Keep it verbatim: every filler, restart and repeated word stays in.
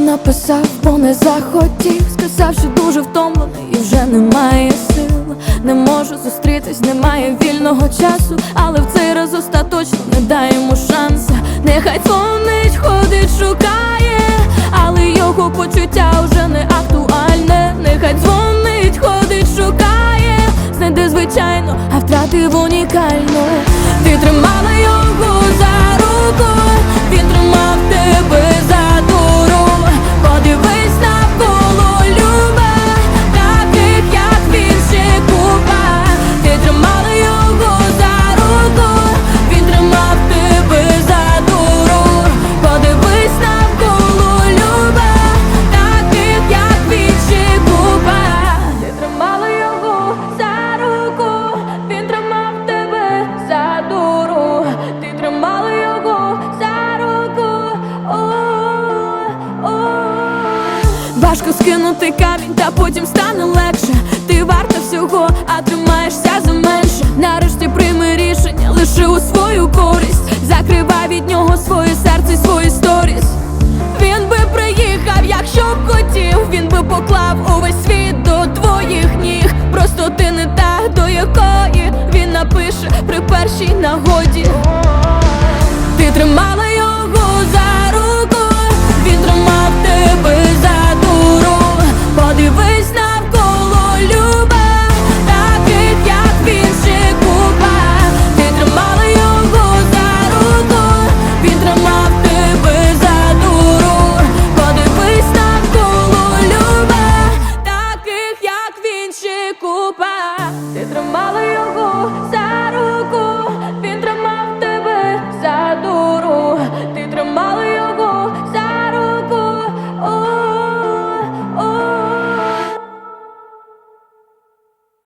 написав, бо не захотів. Сказав, що дуже втомлений і вже немає сил. Не можу зустрітись, немає вільного часу, але в цей раз остаточно не дай йому шанса. Нехай дзвонить, ходить, шукає, але його почуття вже не актуальне. Нехай дзвонить, ходить, шукає, знайде звичайно, а втратив унікально. Ти тримала його за руку, він тримав тебе за дуру. Подивись навколо, любе, таких як він ще купа. Ти тримала його за руку, він тримав тебе за дуру. Подивись навколо, любе, таких як він ще купа. Ти тримала його за руку, він тримав тебе за дуру. Ти тримала його за руку. Важко скинути камінь, та потім стане легше. Ти варта всього, а тримаєшся за менше. Нарешті прийми рішення лише у свою користь. Закривай від нього своє серце, свої сторіс. Він би приїхав, якщо б хотів. Він би поклав увесь світ до твоїх ніг. Просто ти не та, до якої він напише при першій нагоді.